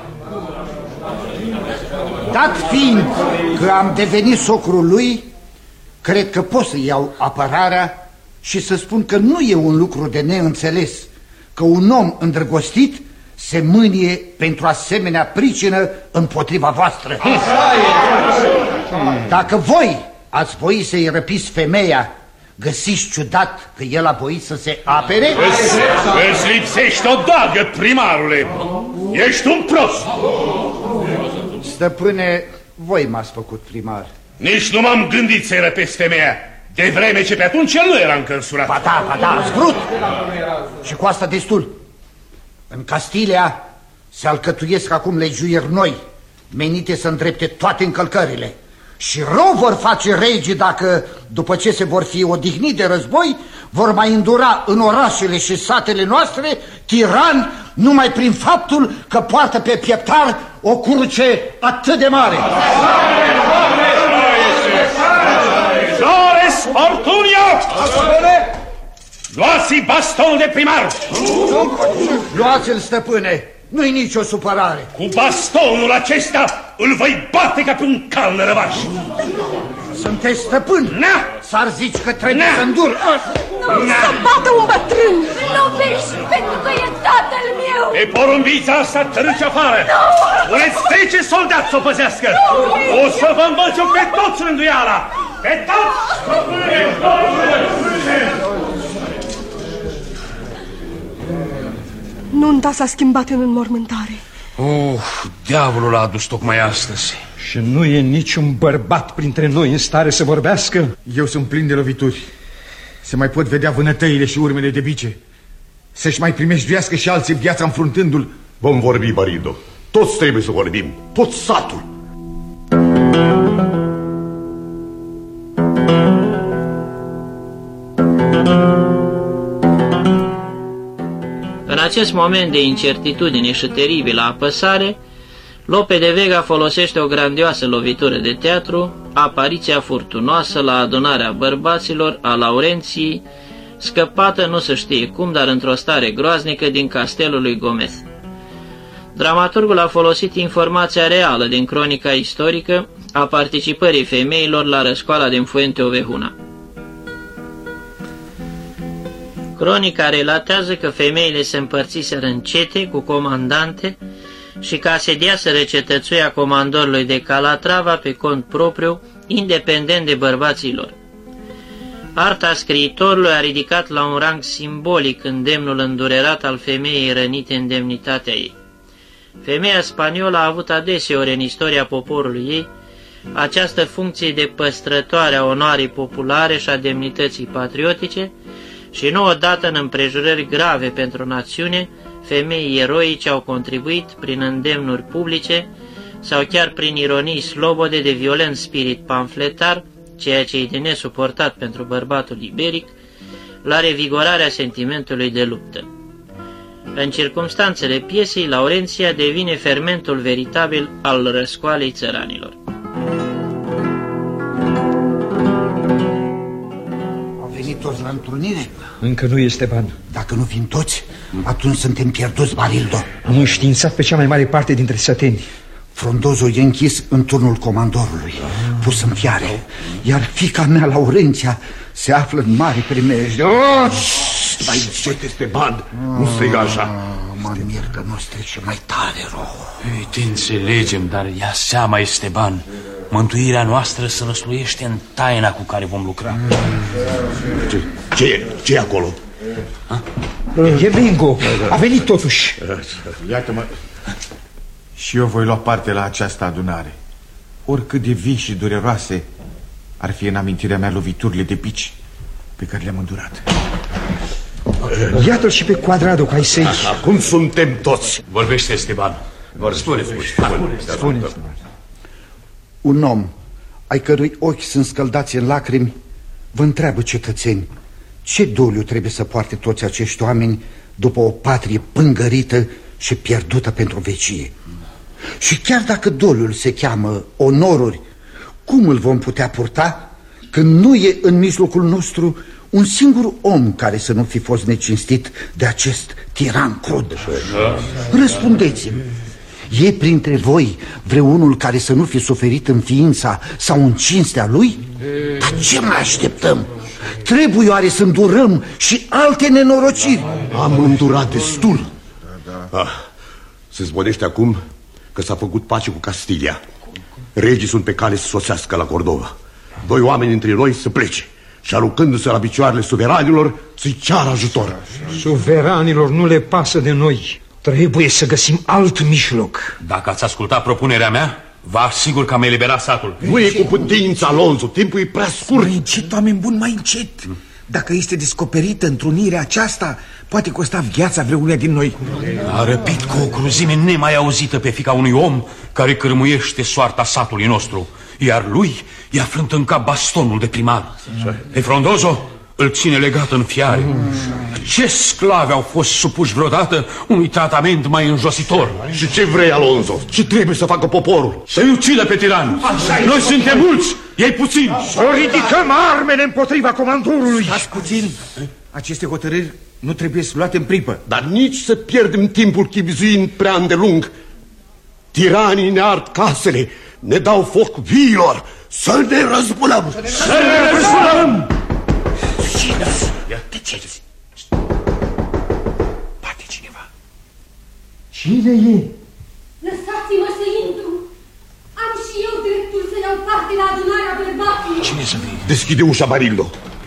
Dat fiind că am devenit socrul lui, cred că pot să iau apărarea și să spun că nu e un lucru de neînțeles că un om îndrăgostit se mânie pentru asemenea pricină împotriva voastră. Dacă voi ați voi să-i răpiți femeia, găsiți ciudat că el a voit să se apere? Îți lipsește o dagă, primarule! Ești un prost! Stăpâne, voi m-ați făcut primar. Nici nu m-am gândit să-i răpesc femeia, de vreme ce pe atunci el nu era încălsurat. Ba da, ba da, ați vrut! Și cu asta destul. În Castilia se alcătuiesc acum legiuiri noi, menite să îndrepte toate încălcările. Și rău vor face regii dacă, după ce se vor fi odihnit de război, vor mai îndura în orașele și satele noastre tiran numai prin faptul că poartă pe pieptar o cruce atât de mare. Flores Fortunio! Luați-i bastonul de primar! Luați-l, stăpâne, nu-i nicio supărare. Cu bastonul acesta îl voi bate ca pe un cal nărăvaș. Sunteți stăpân? Na! S-ar zici că trebuie să îndur. Nu, să bată un bătrân! Nu vezi, pentru că e tatăl meu! Pe porumbița asta tărâci afară! Puneți trece soldați să o păzească! O să vă învăț eu pe toți rânduiala! Pe toți! Nunta s-a schimbat în înmormântare. Oh, diavolul a adus tocmai astăzi. Și nu e niciun bărbat printre noi în stare să vorbească? Eu sunt plin de lovituri. Se mai pot vedea vânătăile și urmele de bice. Să-și mai primejduiască și alții viața înfruntându-l. Vom vorbi, Barido. Toți trebuie să vorbim. Tot satul. În acest moment de incertitudine și teribilă apăsare, Lope de Vega folosește o grandioasă lovitură de teatru, apariția furtunoasă la adunarea bărbaților a Laurenției, scăpată nu se știe cum, dar într-o stare groaznică din castelul lui Gomez. Dramaturgul a folosit informația reală din cronica istorică a participării femeilor la răscoala din Fuente-Ovejuna. Cronica relatează că femeile se împărțiseră în cete cu comandante și că asediaseră cetățuia comandorului de Calatrava pe cont propriu, independent de bărbații lor. Arta scriitorului a ridicat la un rang simbolic îndemnul îndurerat al femeii rănite în demnitatea ei. Femeia spaniolă a avut adeseori în istoria poporului ei această funcție de păstrătoare a onoarei populare și a demnității patriotice și nu odată în împrejurări grave pentru națiune, femei eroice au contribuit prin îndemnuri publice sau chiar prin ironii slobode de violent spirit pamfletar, ceea ce e de nesuportat pentru bărbatul iberic, la revigorarea sentimentului de luptă. În circumstanțele piesei, Laurenția devine fermentul veritabil al răscoalei țăranilor. Au venit toți la întrunire? Încă nu este ban. Dacă nu vin toți, atunci suntem pierduți, Barildo. Am înștiințat pe cea mai mare parte dintre săteni. Frondozul e închis în turnul comandorului, pus în fiare, iar fiica mea, Laurenția, se află în mare primejdie. Stai încet, Esteban, nu striga așa. Mă mir că nu strice mai tare, roho. Ei, te înțelegem, dar ia seama, Esteban. Mântuirea noastră se năsluiește în taina cu care vom lucra. Ce, ce e? Ce e acolo? E bingo, a venit totuși. Iată-mă. Și eu voi lua parte la această adunare. Oricât de vii și dureroase ar fi în amintirea mea loviturile de bici pe care le-am îndurat. Iată-l și pe Cuadrado cu ai săi. Acum suntem toți. Vorbește, Esteban. Spune, spune, spune, spune. Un om ai cărui ochi sunt scăldați în lacrimi vă întreabă, cetățeni, ce doliu trebuie să poarte toți acești oameni după o patrie pângărită și pierdută pentru vecie. Și chiar dacă doliul se cheamă onoruri, cum îl vom putea purta când nu e în mijlocul nostru un singur om care să nu fi fost necinstit de acest tiran crud. Răspundeți-mi, e printre voi vreunul care să nu fi suferit în ființa sau în cinstea lui? Dar ce mai așteptăm? Trebuie oare să îndurăm și alte nenorociri? Am îndurat destul. Ah, se zvonește acum că s-a făcut pace cu Castilia. Regii sunt pe cale să sosească la Cordova. Doi oameni dintre noi să plece și, aruncându-se la picioarele suveranilor, să-i ceară ajutor. Suveranilor nu le pasă de noi. Trebuie să găsim alt mijloc. Dacă ați ascultat propunerea mea, vă asigur că am eliberat satul. Nu e cu putință, Alonso, timpul e prea scurt. Mai încet, oameni buni, mai încet. Dacă este descoperită întrunirea aceasta, poate costa viața vreunia din noi. A răpit cu o cruzime nemai auzită pe fiica unui om care cârmuiește soarta satului nostru, iar lui i aflând în cap bastonul de primar. Pe Frondozo îl ține legat în fiare. Ce sclavi au fost supuși vreodată unui tratament mai înjositor? Și ce vrei, Alonso? Ce trebuie să facă poporul? Să-i ucidă pe tiran. Noi suntem mulți, ei puțini. Să ridicăm armele împotriva comandorului. Stați puțin. Aceste hotărâri nu trebuie să luate în pripă. Dar nici să pierdem timpul chibzuind prea îndelung. Tiranii ne ard casele, ne dau foc viilor. Să ne răzbunăm! Să ne răzbunăm! Tăceți! Bate cineva. Cine e? Lăsați-mă să intru. Am și eu dreptul să iau parte la adunarea bărbaților. Cine să fie? Deschide ușa, Barildo.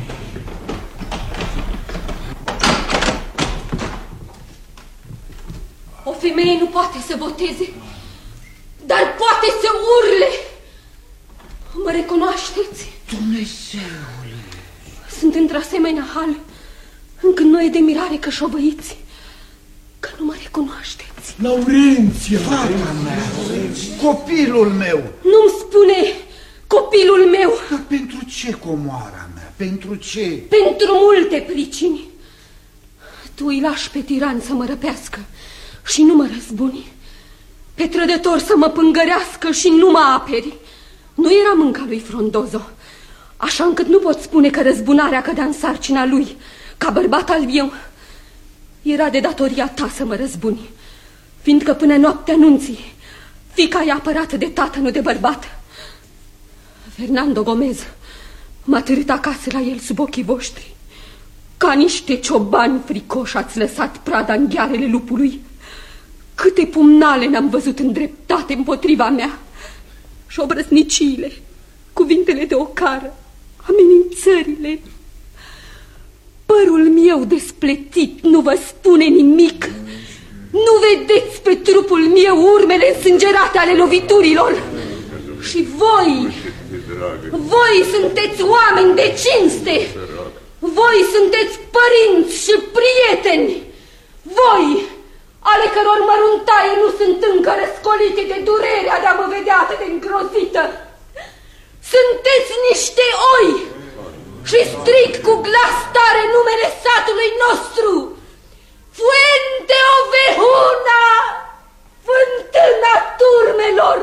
O femeie nu poate să voteze, dar poate să urle. Mă recunoașteți? Dumnezeule! Sunt într-asemenea hal, încât nu e de mirare că șovăiți, că nu mă recunoașteți. Laurenția! Fata mea! Copilul meu! Nu-mi spune copilul meu! Dar pentru ce, comoara mea? Pentru ce? Pentru multe pricini. Tu îi lași pe tiran să mă răpească și nu mă răzbuni, pe trădător să mă pângărească și nu mă aperi. Nu era mânca lui Frondozo, așa încât nu pot spune că răzbunarea cădea în sarcina lui, ca bărbat al meu. Era de datoria ta să mă răzbuni, fiindcă până noaptea nunții fiica e apărată de tată, nu de bărbat. Fernando Gomez m-a târât acasă la el sub ochii voștri. Ca niște ciobani fricoși ați lăsat prada în ghearele lupului. Câte pumnale n-am văzut în dreptate împotriva mea. Și obrăzniciile, cuvintele de ocară, amenințările. Părul meu despletit nu vă spune nimic. Nu vedeți pe trupul meu urmele însângerate ale loviturilor. Și voi, voi sunteți oameni de cinste. Voi sunteți părinți și prieteni. Voi, ale căror măruntaie nu sunt încă răscolite de durerea de a mă vedea atât de îngrozită. Sunteți niște oi și strig cu glas tare numele satului nostru: Fuente Ovejuna, fântâna turmelor.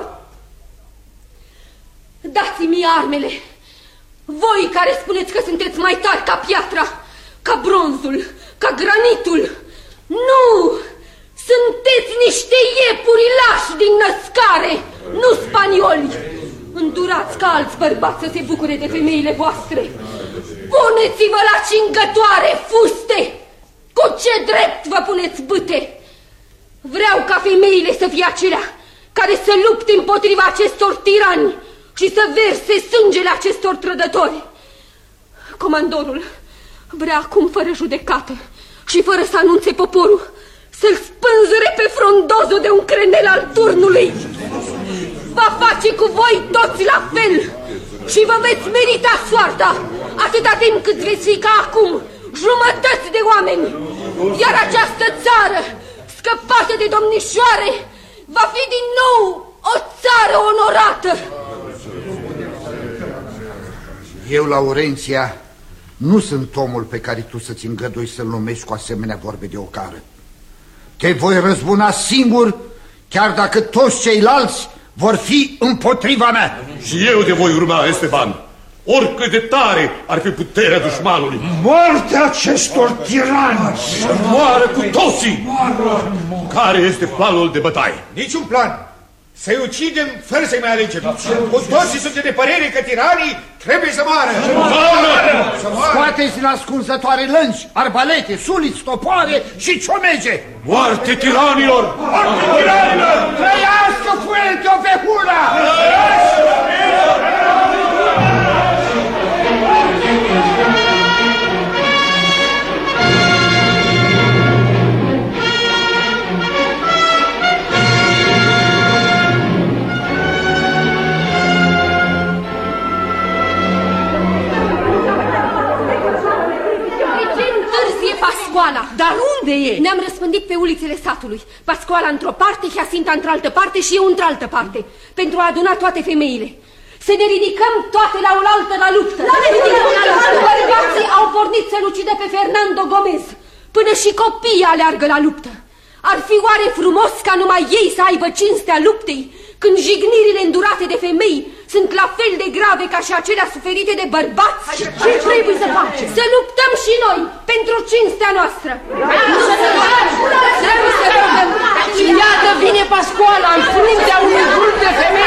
Dați-mi armele, voi care spuneți că sunteți mai tari ca piatra, ca bronzul, ca granitul. Nu! Sunteți niște iepuri lași din născare, nu spanioli. Îndurați ca alți bărbați să se bucure de femeile voastre. Puneți-vă la cingătoare fuste. Cu ce drept vă puneți bâte? Vreau ca femeile să fie acelea care să lupte împotriva acestor tirani și să verse sângele acestor trădători. Comandorul vrea acum, fără judecată și fără să anunțe poporul, să-l spânzure pe Frondozo de un crenel al turnului. Va face cu voi toți la fel și vă veți merita soarta, atâta timp cât veți fi ca acum jumătăți de oameni. Iar această țară, scăpată de domnișoare, va fi din nou o țară onorată. Eu, Laurenția, nu sunt omul pe care tu să-ți îngădui să-l numești cu asemenea vorbe de ocară. Te voi răzbuna singur, chiar dacă toți ceilalți vor fi împotriva mea. Și eu te voi urma, Esteban. oricât de tare ar fi puterea dușmanului. Moartea acestor tirani! Să moară cu toții! Care este planul de bătaie? Niciun plan. Să-i ucidem fără să-i mai alegem. Cu toții suntem de părere că tiranii trebuie să moară. Scoateți din ascunzătoare lănci, arbalete, suliți, topoare și ciomege. Moarte tiranilor! Moarte tiranilor! Trăiască Fuente Ovejuna! Pascoala! Dar unde e? Ne-am răspândit pe ulițele satului. Pascoala într-o parte, Hiacinta într-altă parte și eu într-altă parte, pentru a aduna toate femeile. Să ne ridicăm toate la oaltă la luptă. La ne ridicăm la luptă. Bărbații au pornit să-l ucidă pe Fernando Gomez. Până și copiii aleargă la luptă. Ar fi oare frumos ca numai ei să aibă cinstea luptei, când jignirile îndurate de femei sunt la fel de grave ca și acelea suferite de bărbați? Ce trebuie să facem? Să luptăm și noi pentru cinstea noastră. Trebuie să luptăm. Iată vine Pascoala în fruntea unui grup de femei.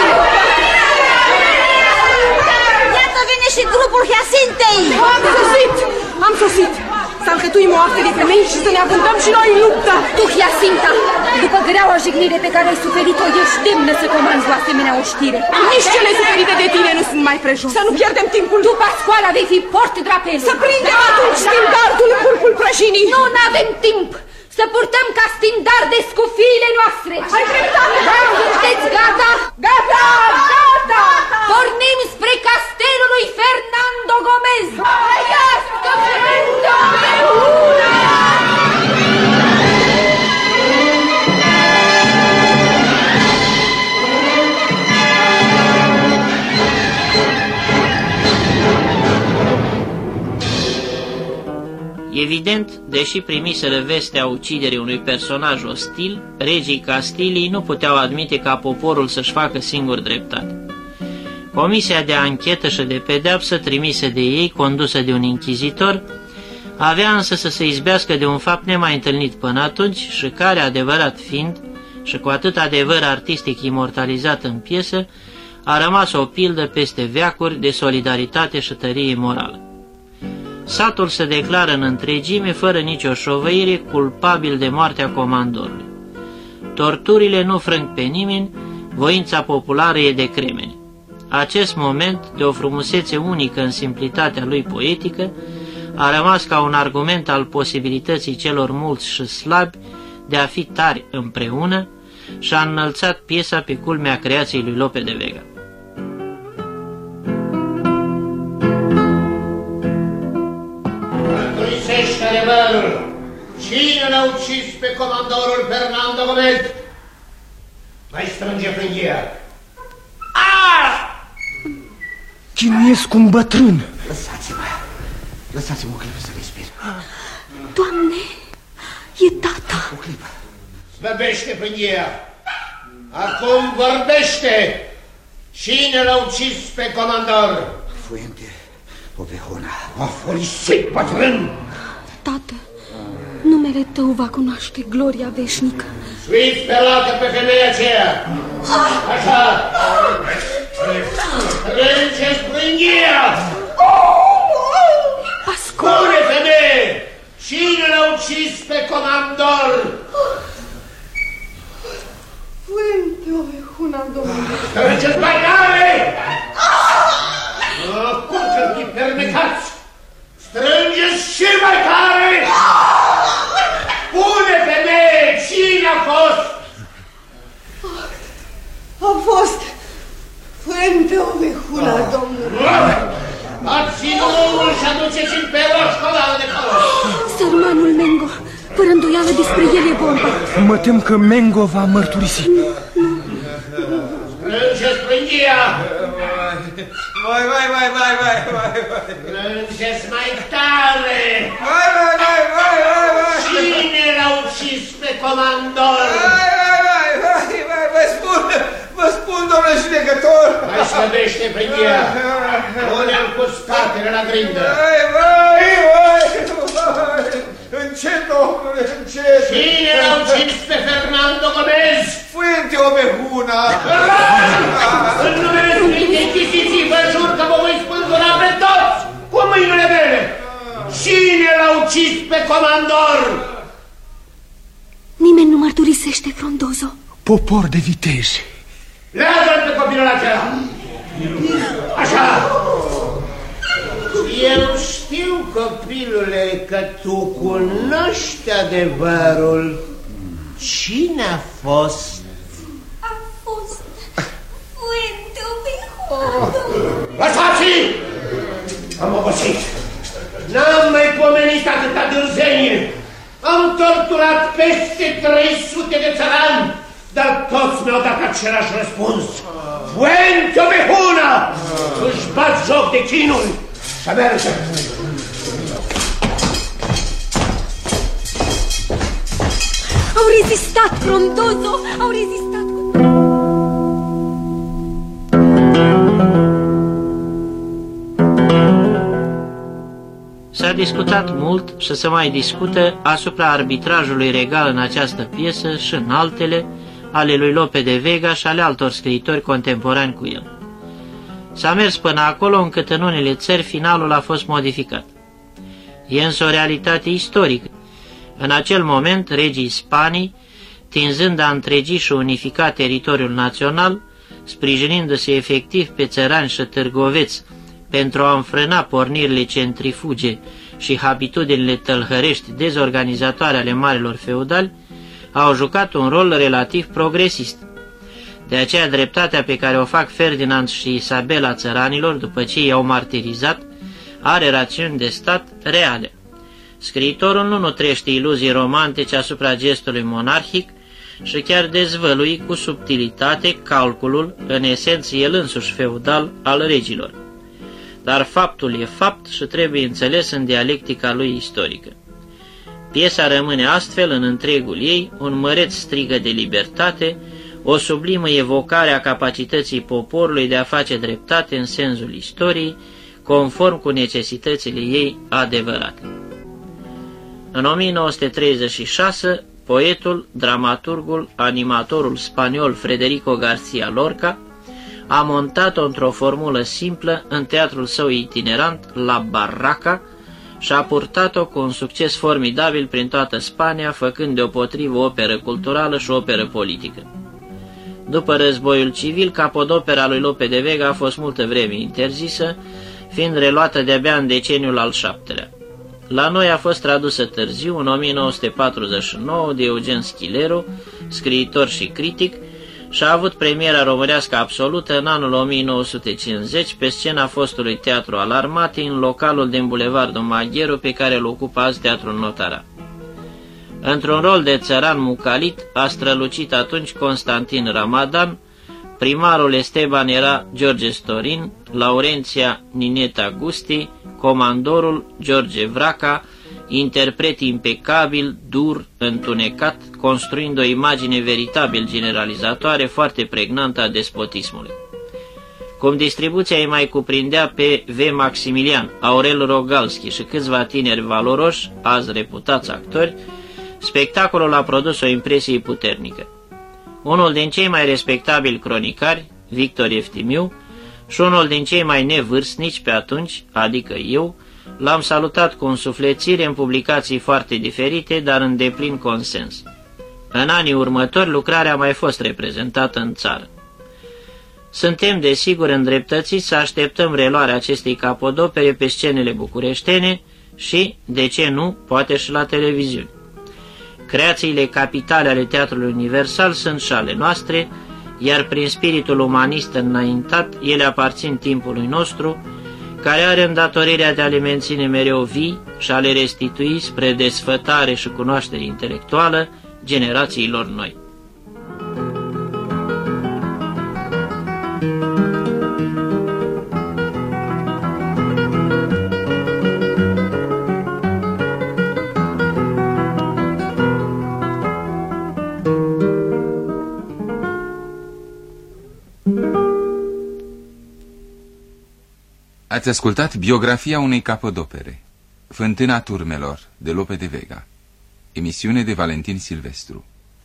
Iată vine și grupul Hiacintei. Am sosit! Am sosit! Să alcătuim o artă de femei și să ne avântăm și noi în luptă. Tu, Hiacinta, după greaua jignire pe care ai suferit-o, ești demnă să comanzi o asemenea oștire. Nici cele suferite de tine nu sunt mai prejos. Să nu pierdem timpul. Tu, Pascoala, vei fi port drapelul. Să prindem da, atunci da, stindardul în vârful prăjinii. Nu, n-avem timp. Să purtăm ca standarde scufiile noastre. Ai dreptate. Sunteți gata? Gata! Gata! Pornim spre castelul lui Fernando Gomez. Trăiască Fernando Gomez! Evident, deși primiseră vestea uciderii unui personaj ostil, regii Castilii nu puteau admite ca poporul să-și facă singur dreptate. Comisia de anchetă și de pedeapsă trimise de ei, condusă de un inchizitor, avea însă să se izbească de un fapt nemai întâlnit până atunci și care, adevărat fiind, și cu atât adevăr artistic imortalizat în piesă, a rămas o pildă peste veacuri de solidaritate și tărie morală. Satul se declară în întregime, fără nicio șovăire, culpabil de moartea comandorului. Torturile nu frâng pe nimeni, voința populară e de cremene. Acest moment, de o frumusețe unică în simplitatea lui poetică, a rămas ca un argument al posibilității celor mulți și slabi de a fi tari împreună și a înălțat piesa pe culmea creației lui Lope de Vega. Mărturisește adevărul. Cine l-a ucis pe comandorul Fernando Gomez? Mai strânge frânghia. Chinuiesc un bătrân. Lăsați-mă. Lăsați-mă o clipă să respir. Doamne, e tata. O clipă. Slăbește frânghia. Acum vorbește. Cine l-a ucis pe comandor? Fuente Ovejuna. A folisit, bătrân. Tată, numele tău va cunoaște gloria veșnică. Suiți pe lată pe femeia aceea. Așa. Strângeți frânghia. Spune, femeie, cine l-a ucis pe comandor? Fuente Ovejuna, domnule. Strângeți mai tare! Cum să-l fi fermecați? Strângeți și mai tare! Spune, femeie, cine a fost? A fost Fuente Ovejuna, domnule. Dați-i drumul și aduceți în pe roșcolală de colo. Sărmanul Mengo, fără îndoială despre el e vorba. Mă tem că Mengo va mărturisi. Strângeți frânghia! Vai, vai, vai, vai, vai, vai, vai. Strângeți mai tare! Vai, vai, vai, vai, vai, vai. Cine l-a ucis pe comandor? Vai, vai, vai, vai, vai, vă spun, vă spun domnule judecător! Mai slăbește prighia! Pune-l cu spatele la grindă! Vai, vai, vai, vai! Încet, domnule, încet! Cine l-a ucis pe Fernando Gomez? Fuente Ovejuna! În numele Sfintei Inchiziții vă jur că vă voi spânzura pe toți cu mâinile mele! Cine l-a ucis pe comandor? Nimeni nu mărturisește, Frondozo. Popor de viteji. Leagă-l pe copilul acela! Așa! Eu știu, copilule, că tu cunoști adevărul. Cine a fost? A fost Fuente Ovejuna. Lăsați-i! Am obosit. N-am mai pomenit atâta dârzenie. Am torturat peste trei sute de țărani, dar toți mi-au dat același răspuns. Fuente Ovejuna! Își bat joc de chinul. Să merge! Au rezistat, Frondozo! Au rezistat! S-a discutat mult și se mai discută asupra arbitrajului regal în această piesă și în altele, ale lui Lope de Vega și ale altor scriitori contemporani cu el. S-a mers până acolo încât în unele țări finalul a fost modificat. E însă o realitate istorică. În acel moment, regii Spanii, tinzând a întregi și unifica teritoriul național, sprijinindu-se efectiv pe țărani și târgoveți pentru a înfrâna pornirile centrifuge și habitudinile tălhărești dezorganizatoare ale marilor feudali, au jucat un rol relativ progresist. De aceea dreptatea pe care o fac Ferdinand și Isabela țăranilor după ce i-au martirizat are rațiuni de stat reale. Scriitorul nu nutrește iluzii romantice asupra gestului monarhic și chiar dezvălui cu subtilitate calculul, în esență el însuși feudal, al regilor. Dar faptul e fapt și trebuie înțeles în dialectica lui istorică. Piesa rămâne astfel în întregul ei un măreț strigă de libertate, o sublimă evocare a capacității poporului de a face dreptate în sensul istoriei, conform cu necesitățile ei adevărate. În o mie nouă sute treizeci și șase, poetul, dramaturgul, animatorul spaniol Federico García Lorca a montat-o într-o formulă simplă în teatrul său itinerant La Barraca și a purtat-o cu un succes formidabil prin toată Spania, făcând deopotrivă operă culturală și operă politică. După războiul civil, capodopera lui Lope de Vega a fost multă vreme interzisă, fiind reluată de-abia în deceniul al șaptelea. La noi a fost tradusă târziu, în o mie nouă sute patruzeci și nouă, de Eugen Schilero, scriitor și critic, și a avut premiera românească absolută în anul o mie nouă sute cincizeci pe scena fostului Teatru al Armatei, în localul din Bulevardul Magheru, pe care îl ocupă azi Teatrul Notara. Într-un rol de țăran mucalit a strălucit atunci Constantin Ramadan, primarul Esteban era George Storin, Laurenția Nineta Gusti, comandorul George Vraca, interpret impecabil, dur, întunecat, construind o imagine veritabil generalizatoare foarte pregnantă a despotismului. Cum distribuția îi mai cuprindea pe V. Maximilian, Aurel Rogalski și câțiva tineri valoroși, azi reputați actori, spectacolul a produs o impresie puternică. Unul din cei mai respectabili cronicari, Victor Eftimiu, și unul din cei mai nevârstnici pe atunci, adică eu, l-am salutat cu însuflețire în publicații foarte diferite, dar în deplin consens. În anii următori, lucrarea a mai fost reprezentată în țară. Suntem, desigur, îndreptățiți să așteptăm reluarea acestei capodopere pe scenele bucureștene și, de ce nu, poate și la televiziune. Creațiile capitale ale Teatrului Universal sunt și ale noastre, iar prin spiritul umanist înaintat, ele aparțin timpului nostru, care are îndatorirea de a le menține mereu vii și a le restitui spre desfătare și cunoaștere intelectuală generațiilor noi. Mm-hmm. Ați ascultat biografia unei capodopere, Fântâna turmelor, de Lope de Vega, emisiune de Valentin Silvestru.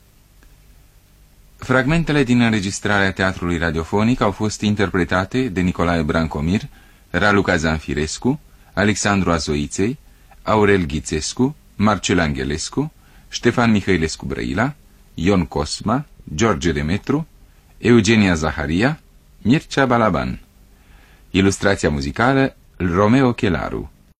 Fragmentele din înregistrarea teatrului radiofonic au fost interpretate de Nicolae Brancomir, Raluca Zanfirescu, Alexandru Azoiței, Aurel Ghițescu, Marcel Angelescu, Ștefan Mihailescu Brăila, Ion Cosma, George Demetru, Eugenia Zaharia, Mircea Balaban. Ilustrația muzicală Romeo Chelaru.